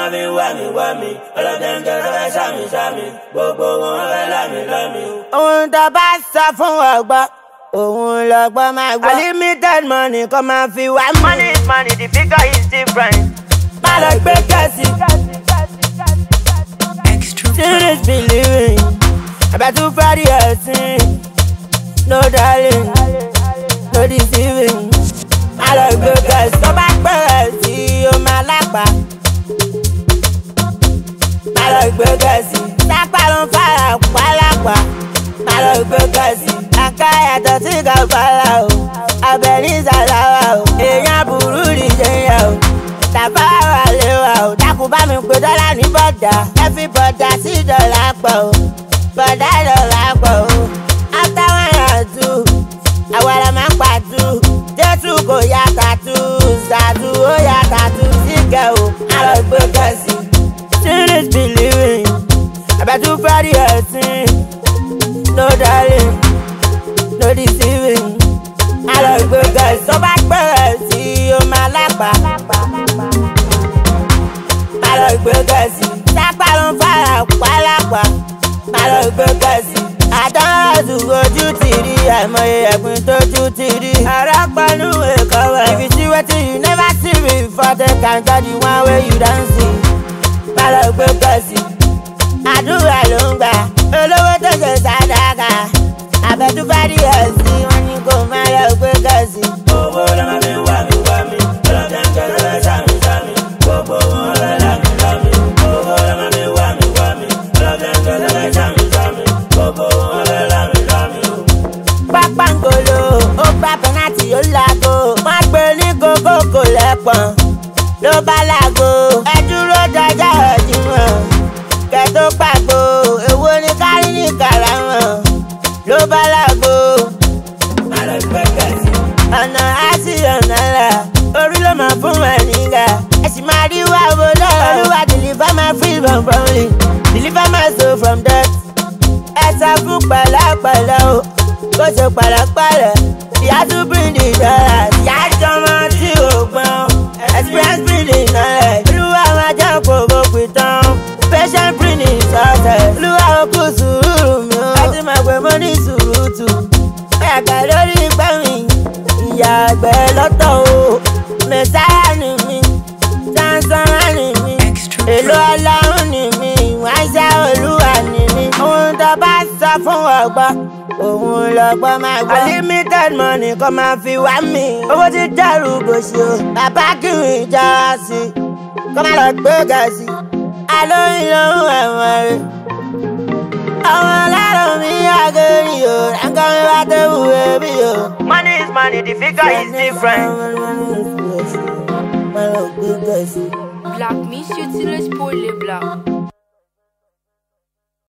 máa fi wá mi ọlọ́dẹ̀ǹkẹ́ lọ́fẹ́ ṣàmì gbogbo wọn fẹ́ lámì. ohun tó bá sọ fún ọgbọ́n òun lọ́gbọ́n máa gbọ́. Unlimited money kò máa fi wá mi. Money is money, the figure is different. má lọ gbé kẹ́sì. serious believing about to party ẹ̀sìn. No darling, no deceiving. má lọ gbé kẹ́sì. tó bá pẹ̀rẹ̀ sí o máa lápá. má lọ gbé kẹ́sì. sápá ló ń fara pálápá. má lọ gbé kẹ́sì. àkáyàtọ̀ tí kò fara o. abẹ ní sàláwà o. èèyàn burú nìjẹyà o. tàbá wà léwà o. dákun bá mi pè dọ́là ní bọ́dà. every bọ́dà sí dọ́là pọ̀ o. bọ́dà dọ́là pọ̀ o. after 1 or 2 àwa la máa ń pàtó. jésù kò yá tàtú. sàtú ó yá tàtú síkẹ̀ o. má lọ gbé kẹ́sì. serious believing about to party ẹ̀sìn. No darling, no deceiving. má lọ gbé kẹ́sì. tó bá pẹ̀rẹ̀ sí o máa lápá. má lọ gbé kẹ́sì. sápá ló ń fara pálápá. má lọ gbé kẹ́sì. àdánwò ojú ti rí àìmọye ẹ̀gbin tójú ti rí. ara pẹ̀lú ẹ̀kọ́ rẹ̀. if you see wetin you never see before, they can tell the one wey you don see. má lọ gbé kẹ́sì. àdúrà ló ń gbà olówó tó ṣe sàdákà. àbẹ̀túbárí ẹ̀sìn wọn ni kò má lọ gbé kẹ́sì. owó ló máa fi wá mi ọlọ́dẹ̀ǹkẹ́ lọ́fẹ́ ṣàmì gbogbo wọn fẹ́ lámì. owó ló máa fi wá mi ọlọ́dẹ̀ǹkẹ́ lọ́fẹ́ ṣàmì gbogbo wọn fẹ́ lámì. pápángolo ó gba pẹ́nàtì ó láago. wọ́n gbé ní kókó kò lẹ́pọ̀n ló bá láago. ẹ dúró dájà ọ̀dìmọ̀ kẹ́ tó pàgbo. èwo ni kárí ní kàràmọ̀ ló bá láago. má lọ gbé kẹ́sì. ọ̀nà àti ọ̀nà là orí ló máa fún ẹ nígbà. ẹ sì máa rí wá wo lọ́wọ́. olúwa deliver my freedom from me, deliver my soul from death. ẹ sọ fún pẹ̀lẹ́pẹ̀lẹ́ o kó ṣe pẹ̀lẹ́pẹ̀lẹ́. ìyá tún bring the dollars. ìyá jọmọ tí ò gbọ́n experience bring the knowledge. olúwa máa jẹ́ kókó pìtàn patient bring the success. olúwa ó kú sùúrù mi o. ẹ ti máa pè mọ́ ní sùúrùtù. ẹ̀ka lórí ìgbà mi ìyá àgbẹ̀ lọ́tọ̀ o. mẹ̀sáyà ni mi sánsánrà ni mi èlò ọlọ́run ni mi ìwáṣẹ́ olúwa ni mi. ohun tó bá sọ fún ọgbọ́n òun lọ́gbọ́n máa gbọ́. Unlimited money kò máa fi wá mi. owó ti dẹrù gòṣì o. bàbá kìrì já sí i kó má lọ gbé gàṣì. alóyún lóhùn ẹ̀wọ̀n rẹ̀. àwọn ọlọ́run mi àgẹ̀rì o. ránkọ́ mi wá tó wù ẹbí o. Money is money, the figure is different. má lọ gbé gàṣì. Black Miss Utile Spoiler Black.